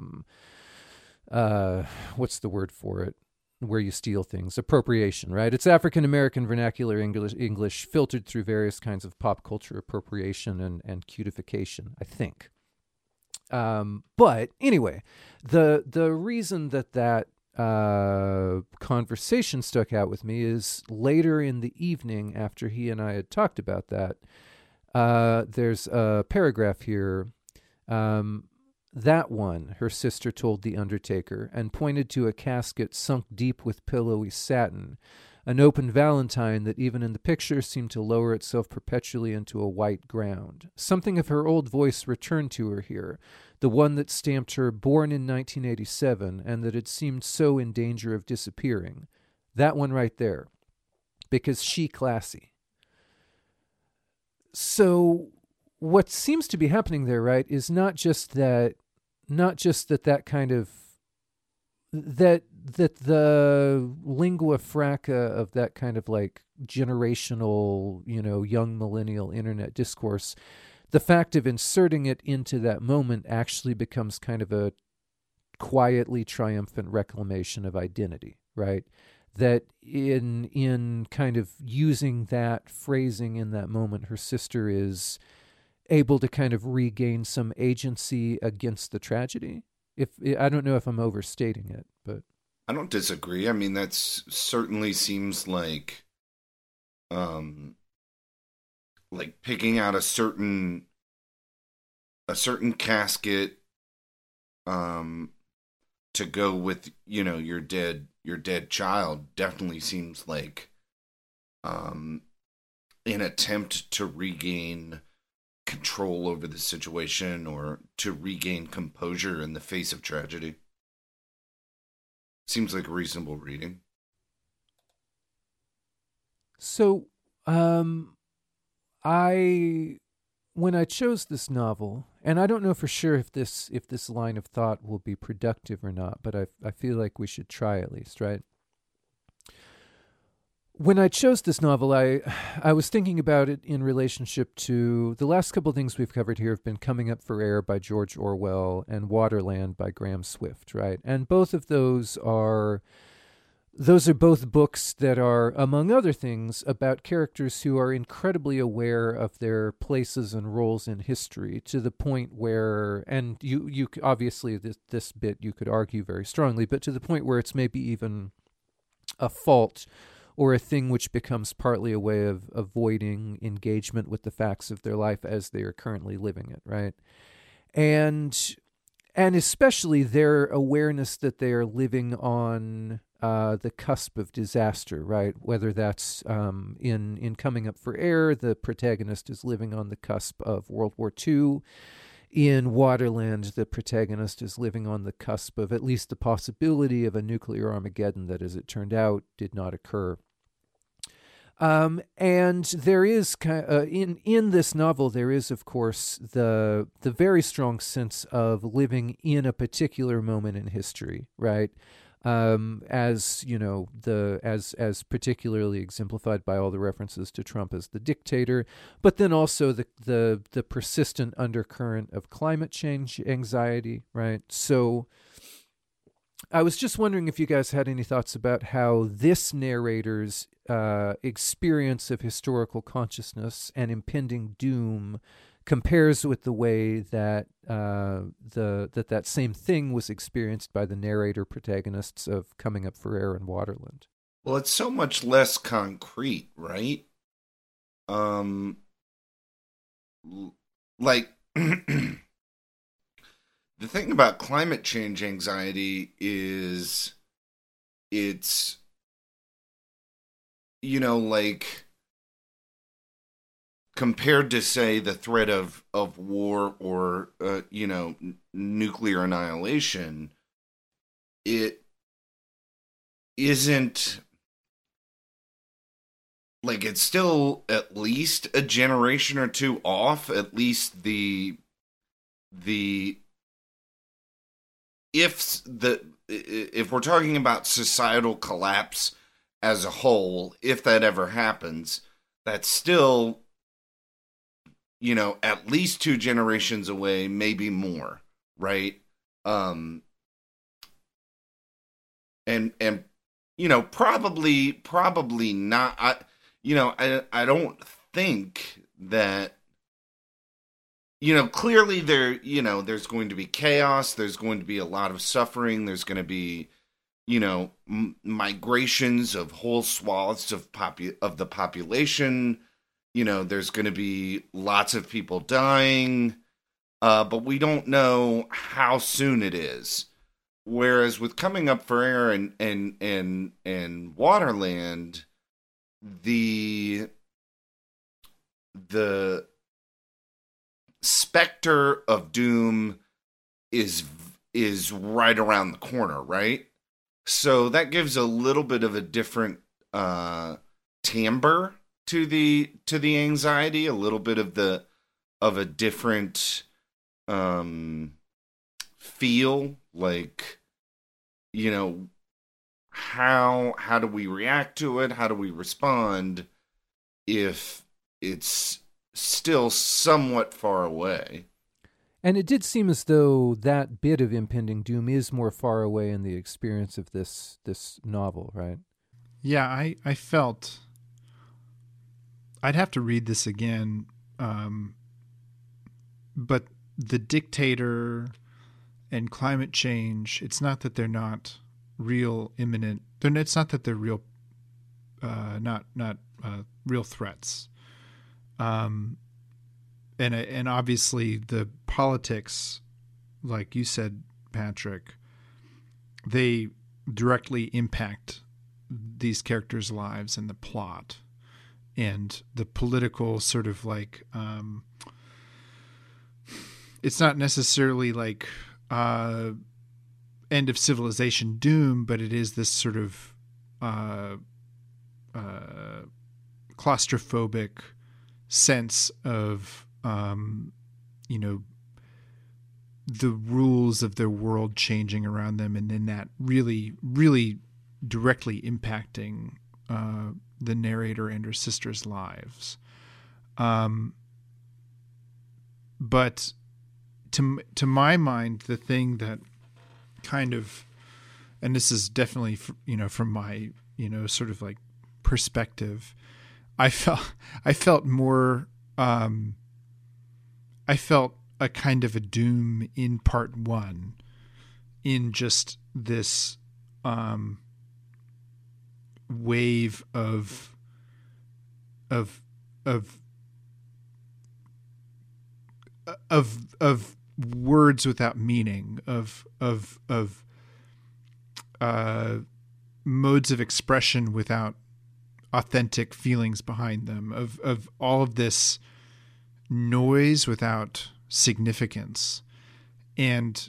what's the word for it? Where you steal things, appropriation, right? It's African American vernacular English filtered through various kinds of pop culture appropriation and cutification, I think. But anyway, the reason that conversation stuck out with me is later in the evening, after he and I had talked about that, there's a paragraph here That one, her sister told the undertaker, and pointed to a casket sunk deep with pillowy satin, an open valentine that even in the picture seemed to lower itself perpetually into a white ground. Something of her old voice returned to her here, the one that stamped her born in 1987 and that had seemed so in danger of disappearing. That one right there. Because she classy. So what seems to be happening there, right, is not just that kind of that the lingua franca of that kind of like generational, young millennial internet discourse, the fact of inserting it into that moment actually becomes kind of a quietly triumphant reclamation of identity, right? That in kind of using that phrasing in that moment, her sister is able to kind of regain some agency against the tragedy. If I don't know if I'm overstating it, but I don't disagree. I mean, that certainly seems like picking out a certain casket to go with, your dead child definitely seems like an attempt to regain control over the situation or to regain composure in the face of tragedy. Seems like a reasonable reading. So, when I chose this novel, and I don't know for sure if this line of thought will be productive or not, but I feel like we should try at least, right? When I chose this novel, I was thinking about it in relationship to the last couple of things we've covered here have been Coming Up for Air by George Orwell and Waterland by Graham Swift, right? And both of those are both books that are, among other things, about characters who are incredibly aware of their places and roles in history to the point where, and you obviously this bit you could argue very strongly, but to the point where it's maybe even a fault or a thing which becomes partly a way of avoiding engagement with the facts of their life as they are currently living it, right? And especially their awareness that they are living on the cusp of disaster, right? Whether that's in Coming Up for Air, the protagonist is living on the cusp of World War II. In Waterland, the protagonist is living on the cusp of at least the possibility of a nuclear Armageddon that, as it turned out, did not occur. And there is in this novel, there is, of course, the very strong sense of living in a particular moment in history, right? As as particularly exemplified by all the references to Trump as the dictator, but then also the persistent undercurrent of climate change anxiety, right? So I was just wondering if you guys had any thoughts about how this narrator's experience of historical consciousness and impending doom compares with the way that that same thing was experienced by the narrator protagonists of Coming Up for Air and Waterland. Well, it's so much less concrete, right? Like the thing about climate change anxiety is it's, like, compared to, say, the threat of war or, nuclear annihilation, it isn't, like, it's still at least a generation or two off, at least if we're talking about societal collapse as a whole, if that ever happens, that's still, at least 2 generations away, maybe more, right? And probably not. I don't think that, clearly there's going to be chaos. There's going to be a lot of suffering. There's going to be, migrations of whole swaths of the population. There's going to be lots of people dying. but we don't know how soon it is. Whereas with Coming Up for Air and Waterland, the specter of doom is right around the corner, right? So that gives a little bit of a different timbre to the anxiety, a little bit of a different feel, like, you know, how do we react to it? How do we respond if it's still somewhat far away? And it did seem as though that bit of impending doom is more far away in the experience of this novel, right? Yeah, I felt I'd have to read this again, but the dictator and climate change, it's not that they're not real imminent. It's not that they're real, not real threats. And obviously the politics, like you said, Patrick, they directly impact these characters' lives and the plot and the political sort of like, it's not necessarily like end of civilization doom, but it is this sort of claustrophobic sense of, the rules of their world changing around them, and then that really, really directly impacting the narrator and her sister's lives. But to my mind, the thing that kind of, and this is definitely, from my, sort of like perspective, I felt more, I felt a kind of a doom in part one, in just this wave of words without meaning, of modes of expression without authentic feelings behind them, of all of this noise without significance, and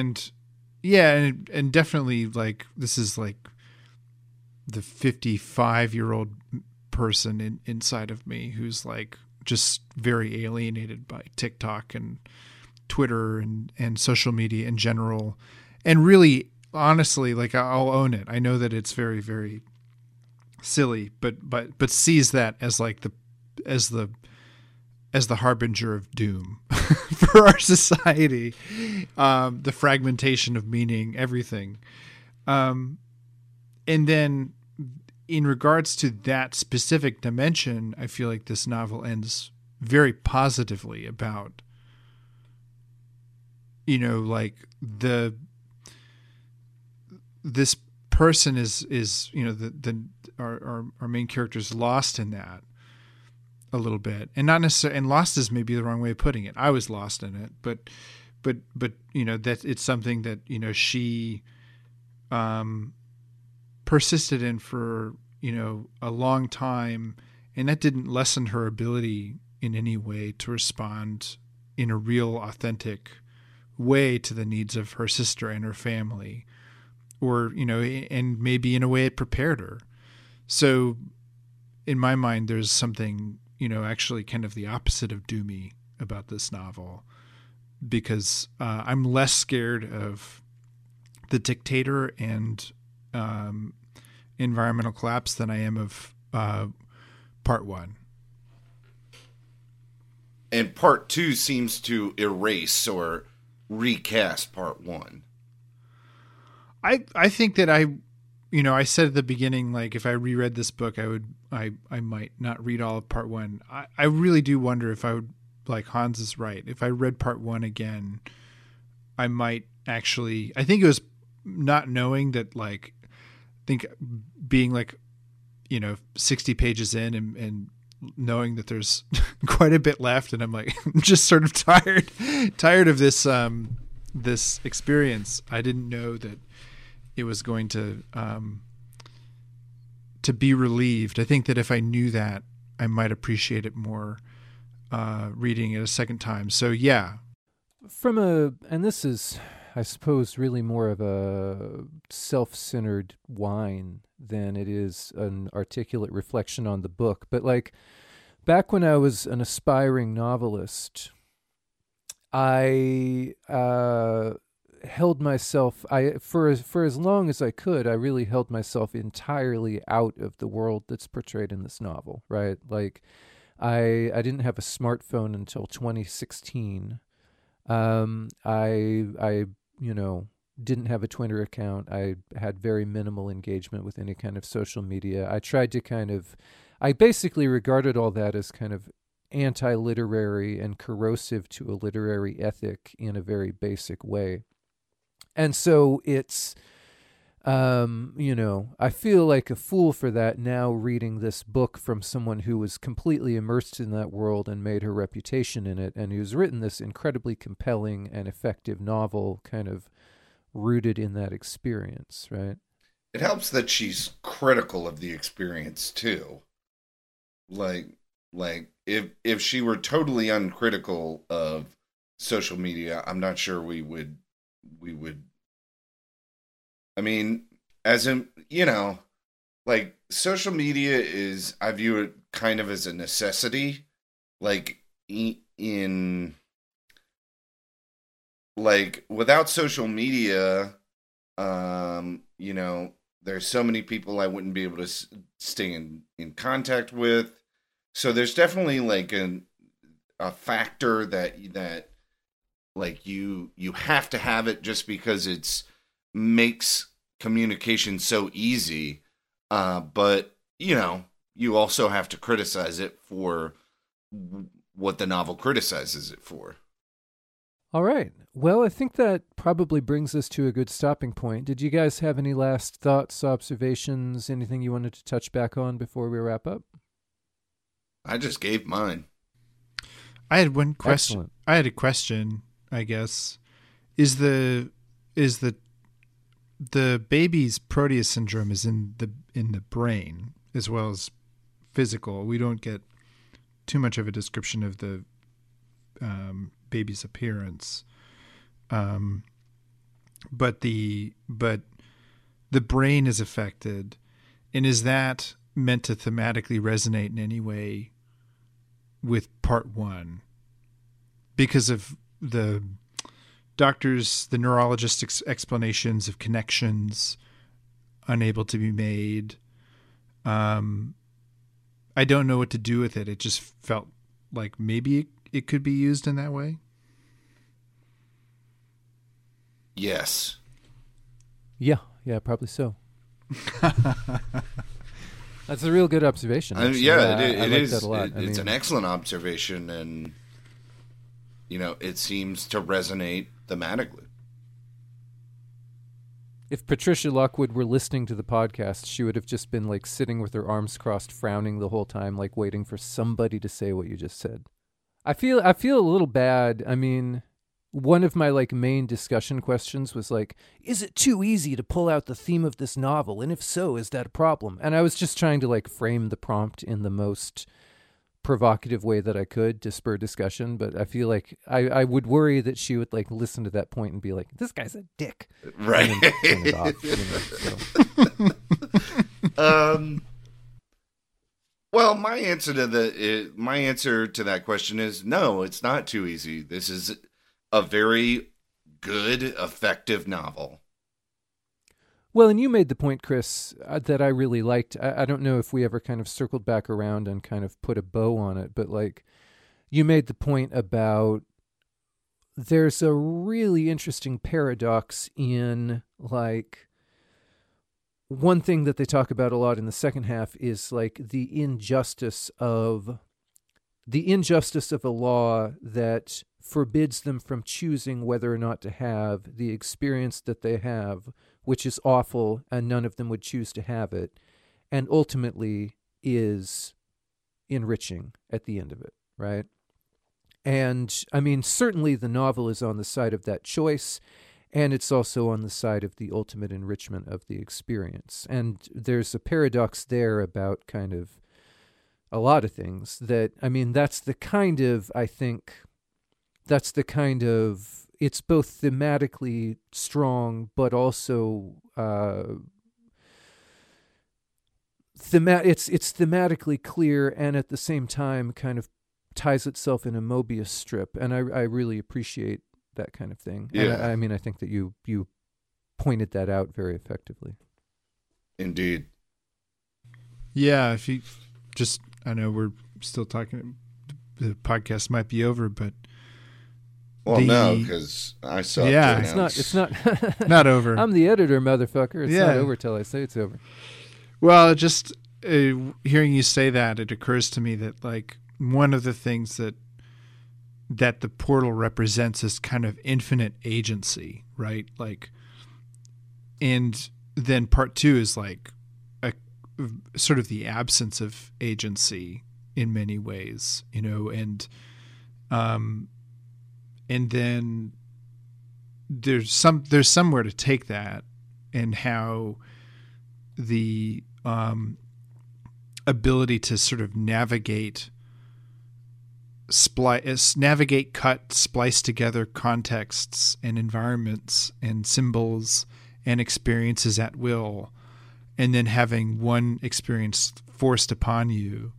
definitely, like, this is like the 55-year-old person inside of me who's like just very alienated by TikTok and Twitter and social media in general. And really, honestly, like, I'll own it. I know that it's very, very silly, but sees that as like as the harbinger of doom for our society, the fragmentation of meaning, everything. And then in regards to that specific dimension, I feel like this novel ends very positively about, like this person is our main character is lost in that a little bit, and not necessarily, and lost is maybe the wrong way of putting it. I was lost in it, but that it's something that, she persisted in for, a long time, and that didn't lessen her ability in any way to respond in a real, authentic way to the needs of her sister and her family, or, and maybe in a way it prepared her. So in my mind, there's something, actually kind of the opposite of doomy about this novel, because I'm less scared of the dictator and environmental collapse than I am of part one. And part two seems to erase or recast part one. I think that I said at the beginning, like, if I reread this book, I might not read all of part one. I really do wonder if I would, like, Hans is right. If I read part one again, I might actually, I think it was not knowing that, like, I think being like, 60 pages in and knowing that there's quite a bit left, and I'm like, I'm just sort of tired of this this experience. I didn't know that it was going to be relieved. I think that if I knew that, I might appreciate it more reading it a second time. So yeah. And this is, I suppose, really more of a self-centered whine than it is an articulate reflection on the book. But like back when I was an aspiring novelist, I held myself, for as long as I could, I really held myself entirely out of the world that's portrayed in this novel, right? Like I didn't have a smartphone until 2016. I didn't have a Twitter account. I had very minimal engagement with any kind of social media. I basically regarded all that as kind of anti-literary and corrosive to a literary ethic in a very basic way. And so it's, I feel like a fool for that now reading this book from someone who was completely immersed in that world and made her reputation in it, and who's written this incredibly compelling and effective novel kind of rooted in that experience, right? It helps that she's critical of the experience too. Like if she were totally uncritical of social media, I'm not sure we would I mean, as in, like social media is, I view it kind of as a necessity, like in like without social media, there's so many people I wouldn't be able to stay in contact with. So there's definitely like a factor that like you have to have it just because it's makes communication so easy. But you also have to criticize it for what the novel criticizes it for. All right. Well, I think that probably brings us to a good stopping point. Did you guys have any last thoughts, observations, anything you wanted to touch back on before we wrap up? I just gave mine. I had one question. Excellent. I had a question, I guess. Is the baby's Proteus syndrome is in the brain as well as physical? We don't get too much of a description of the baby's appearance, but the brain is affected, and is that meant to thematically resonate in any way with part one because of the neurologist's explanations of connections unable to be made? I don't know what to do with it. It just felt like maybe it could be used in that way. Yes. Yeah, probably so. That's a real good observation. It like is. That a lot. It's an excellent observation, and it seems to resonate thematically. If Patricia Lockwood were listening to the podcast, she would have just been like sitting with her arms crossed, frowning the whole time, like waiting for somebody to say what you just said. I feel a little bad. I mean, one of my like main discussion questions was like, is it too easy to pull out the theme of this novel? And if so, is that a problem? And I was just trying to like frame the prompt in the most provocative way that I could to spur discussion. But I feel like I would worry that she would like listen to that point and be like, this guy's a dick. Right. And then turn it off, so. Well, my answer to that question is no, it's not too easy. This is a very good, effective novel. Well, and you made the point, Chris, that I really liked. I don't know if we ever kind of circled back around and kind of put a bow on it, but like you made the point about there's a really interesting paradox in like one thing that they talk about a lot in the second half is like the injustice of a law that forbids them from choosing whether or not to have the experience that they have, which is awful, and none of them would choose to have it, and ultimately is enriching at the end of it, right? And I mean, certainly the novel is on the side of that choice, and it's also on the side of the ultimate enrichment of the experience. And there's a paradox there about kind of a lot of things that, I mean, that's the kind of, I think, that's the kind of, it's both thematically strong, but also it's thematically clear, and at the same time kind of ties itself in a Mobius strip, and I really appreciate that kind of thing. Yeah. And I mean, I think that you pointed that out very effectively. Indeed. Yeah, if you just, I know we're still talking, the podcast might be over, but no, because I saw. Yeah, it's not not over. I'm the editor, motherfucker. It's not over till I say it's over. Well, just hearing you say that, it occurs to me that like one of the things that the portal represents is kind of infinite agency, right? Like, and then part 2 is like a sort of the absence of agency in many ways, you know, and then there's somewhere to take that, and how the ability to sort of navigate, cut, splice together contexts and environments and symbols and experiences at will, and then having one experience forced upon you,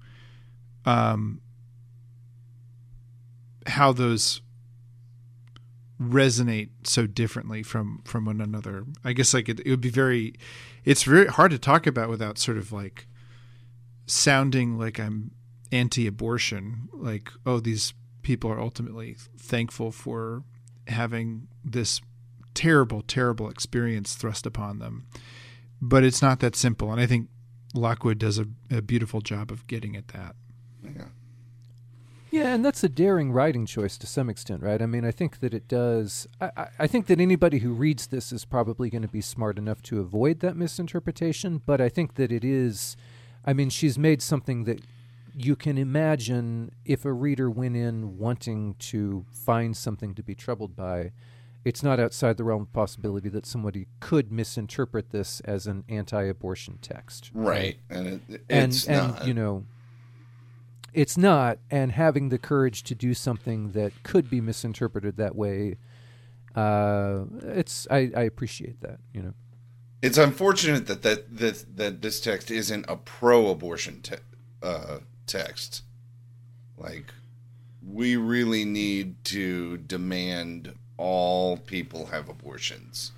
how those resonate so differently from one another. I guess like it would be it's very hard to talk about without sort of like sounding like I'm anti-abortion, like, oh, these people are ultimately thankful for having this terrible, terrible experience thrust upon them. But it's not that simple. And I think Lockwood does a beautiful job of getting at that. Yeah. Yeah, and that's a daring writing choice to some extent, right? I mean, I think that it does. I think that anybody who reads this is probably going to be smart enough to avoid that misinterpretation, but I think that it is, I mean, she's made something that you can imagine if a reader went in wanting to find something to be troubled by, it's not outside the realm of possibility that somebody could misinterpret this as an anti-abortion text. Right. And it's not. And, you know, it's not, and having the courage to do something that could be misinterpreted that way, I appreciate that, you know. It's unfortunate that this text isn't a pro-abortion text. Like, we really need to demand all people have abortions.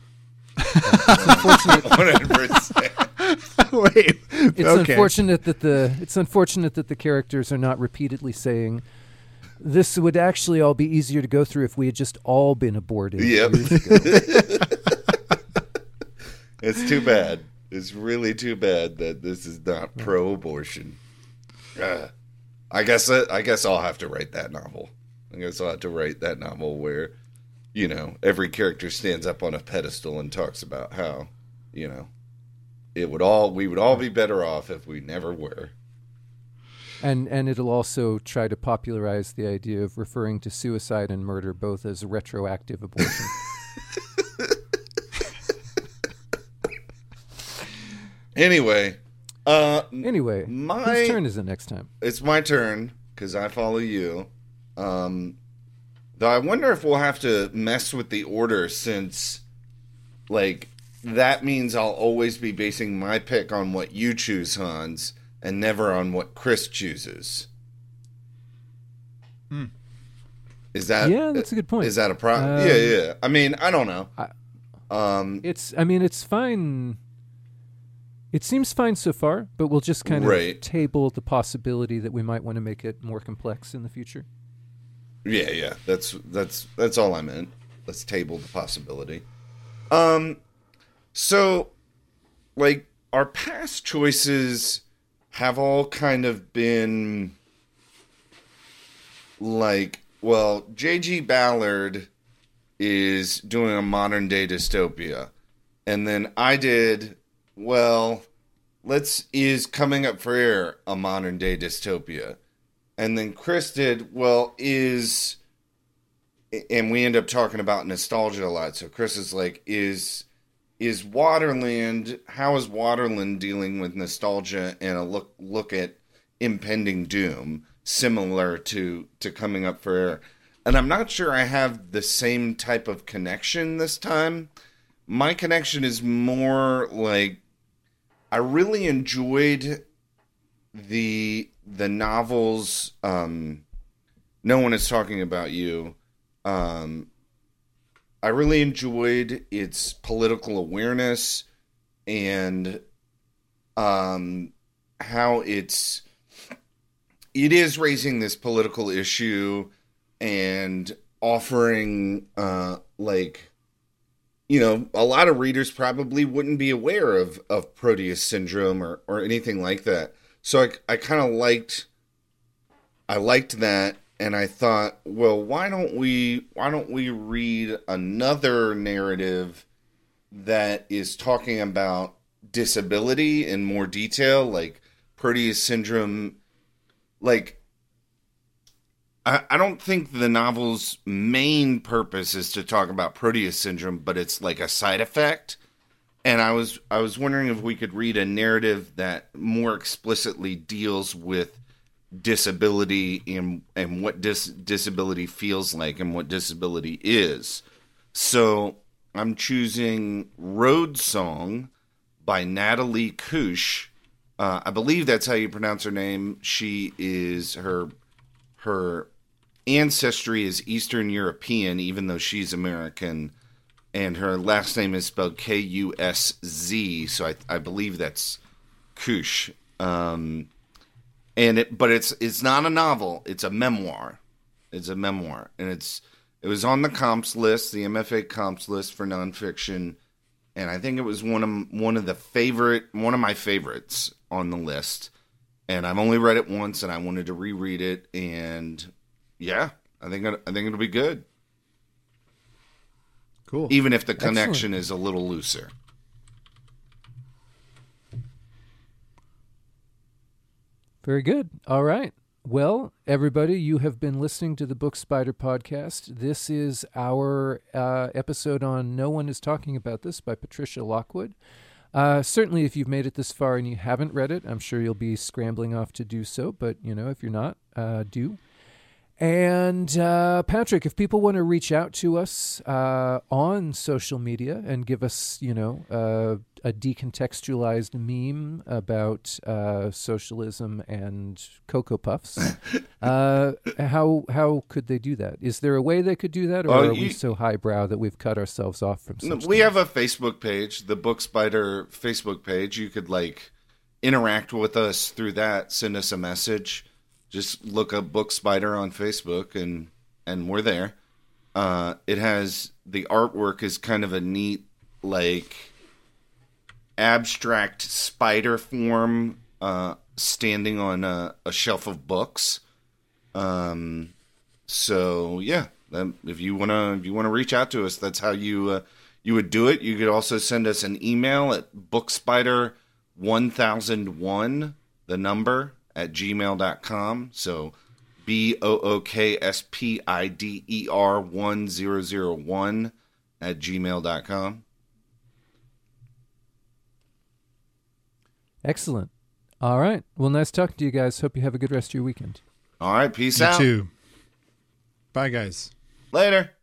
100%. Wait, it's unfortunate that the characters are not repeatedly saying, this would actually all be easier to go through if we had just all been aborted. Yep. It's too bad. It's really too bad that this is not pro-abortion. I guess I'll have to write that novel. I guess I'll have to write that novel where, you know, every character stands up on a pedestal and talks about how, you know, we would all be better off if we never were. And it'll also try to popularize the idea of referring to suicide and murder both as retroactive abortion. Anyway, whose turn is it next time? It's my turn because I follow you. Though I wonder if we'll have to mess with the order, since, like, that means I'll always be basing my pick on what you choose, Hans, and never on what Chris chooses. Is that? Yeah, that's a good point. Is that a problem? Yeah. I mean, I don't know. It's fine. It seems fine so far, but we'll just kind of table the possibility that we might want to make it more complex in the future. Yeah. That's all I meant. Let's table the possibility. So, like, our past choices have all kind of been like, well, J.G. Ballard is doing a modern day dystopia. And then I did, well, is Coming Up for Air a modern day dystopia? And then Chris did, well, and we end up talking about nostalgia a lot. So Chris is like, is Waterland, how is Waterland dealing with nostalgia and a look at impending doom, similar to Coming Up for Air? And I'm not sure I have the same type of connection this time. My connection is more like, I really enjoyed the novels, No One Is Talking About You. I really enjoyed its political awareness and how it is raising this political issue and offering like, you know, a lot of readers probably wouldn't be aware of Proteus syndrome or anything like that. So I kind of liked that, and I thought, well, why don't we read another narrative that is talking about disability in more detail, like Proteus syndrome. Like, I don't think the novel's main purpose is to talk about Proteus syndrome, but it's like a side effect. And I was wondering if we could read a narrative that more explicitly deals with disability and what disability feels like and what disability is. So I'm choosing Road Song by Natalie Kusch. I believe that's how you pronounce her name. She is her ancestry is Eastern European, even though she's American, and her last name is spelled Kusz. So I believe that's Kusch. But it's not a novel. It's a memoir. It's a memoir, and it was on the comps list, the MFA comps list for nonfiction, and I think it was one of my favorites on the list. And I've only read it once, and I wanted to reread it, and yeah, I think it'll be good. Cool. Even if the connection is a little looser. Very good. All right. Well, everybody, you have been listening to the Book Spider podcast. This is our episode on No One Is Talking About This by Patricia Lockwood. Certainly, if you've made it this far and you haven't read it, I'm sure you'll be scrambling off to do so. But, you know, if you're not, do. And Patrick, if people want to reach out to us on social media and give us, you know, a decontextualized meme about socialism and Cocoa Puffs, how could they do that? Is there a way they could do that, or are we so highbrow that we've cut ourselves off from such We have a Facebook page, the Book Spider Facebook page. You could, like, interact with us through that, send us a message. Just look up Book Spider on Facebook, and we're there. It has, the artwork is kind of a neat, like, abstract spider form standing on a shelf of books. So yeah, if you wanna reach out to us, that's how you would do it. You could also send us an email at bookspider1001, the number, at gmail.com. So BOOKSPIDER1001 at gmail.com. Excellent. All right. Well, nice talking to you guys. Hope you have a good rest of your weekend. All right. Peace You out. too. Bye, guys. Later.